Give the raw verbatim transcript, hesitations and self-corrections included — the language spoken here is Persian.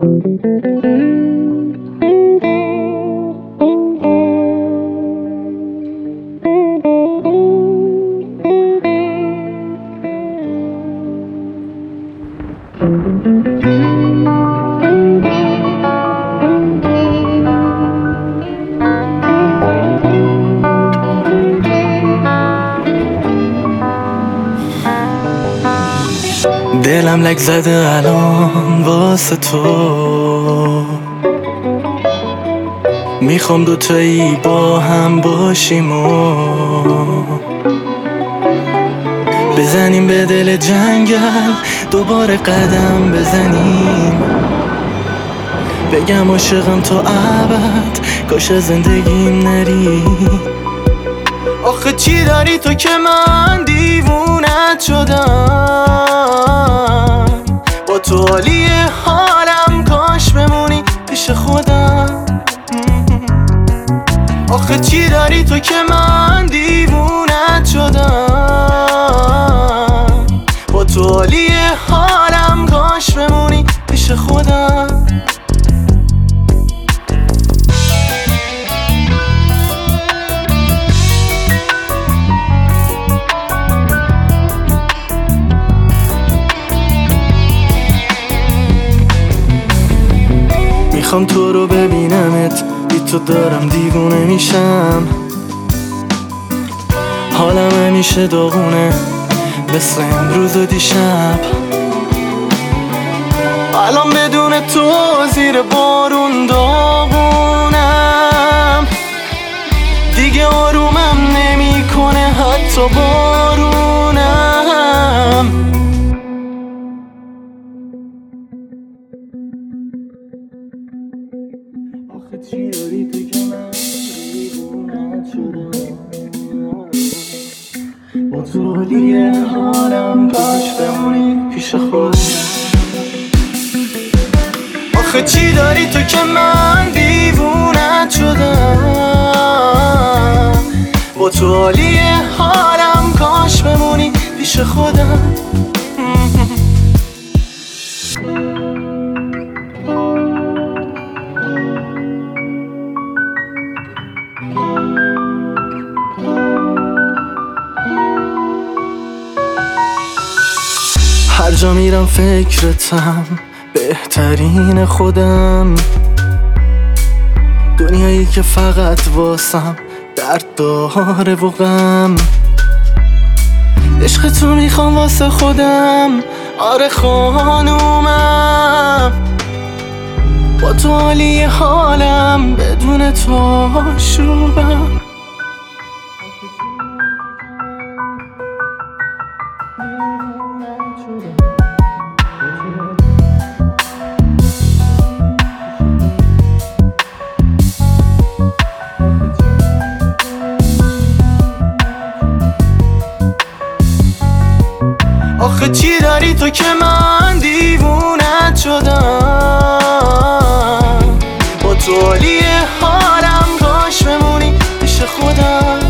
دلم لک زده الان واسه تو، میخوام دوتایی با هم باشیم و بزنیم به دل جنگل، دوباره قدم بزنیم، بگم عاشقم تا ابد، کاش از زندگیم نری. آخه چی داری تو که من دیوونت شدم، با تو حالی حالم، کاش بمونی پیش خودم. آخه چی داری تو که من دیوونت شدم، با تو حالی حالم، کاش بمونی پیش خودم. میخوام تو رو ببینمت، بی تو دارم دیوونه میشم، حالم همیشه داغونه مثل امروز و دیشب. الان بدون تو زیر بارون داغونم، دیگه آرومم نمیکنه حتی بارونم. آخه چی داری تو که من دیوونت شدم، با تو حالی حالم، کاش بمونی پیش خودم. آخه چی داری تو که من دیوونت شدم، با تو حالی حالم، کاش بمونی پیش خودم. هر جا میرم فکرتم، بهترین خودم، دنیایی که فقط واسم درد داره و غم. عشق تو میخوام واسه خودم، آره خانومم، با تو حالی حالم، بدون تو شوبم. آخه چی داری تو که من دیوونت شدم، با تو حالی حالم، کاش بمونی پیش خودم.